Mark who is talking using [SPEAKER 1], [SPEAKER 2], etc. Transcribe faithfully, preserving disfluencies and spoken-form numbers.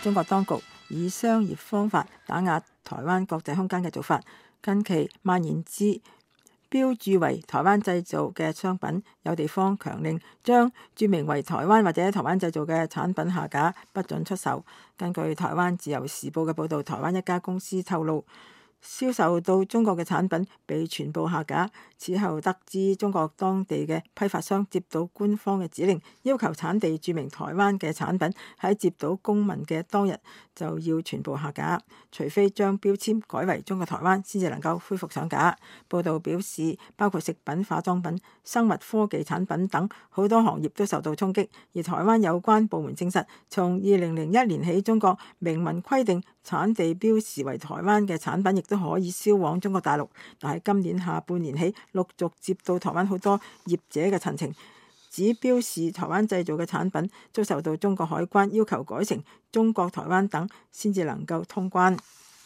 [SPEAKER 1] 中國當局以商業方法打壓台灣國際空間嘅做法，近期蔓延至標注為台灣製造嘅商品，有地方強令將注明為台灣或者台灣製造嘅產品下架，不准出售。根據台灣自由時報嘅報導，台灣一家公司透露，銷售到中國嘅產品被全部下架。此後得知中國當地嘅批發商接到官方嘅指令，要求產地注明台灣嘅產品喺接到公文嘅當日就要全部下架，除非將標籤改為中國台灣，先至能夠恢復上架。報道表示，包括食品、化妝品、生物科技產品等好多行業都受到衝擊。而台灣有關部門證實，從二零零一年起，中國明文規定產地標示為台灣嘅產品亦都可以銷往中國大陸。但係今年下半年起，陸續接到台灣好多業者嘅陳情，指標示台灣製造嘅產品遭受到中國海關要求改成中國台灣等，先至能夠通關。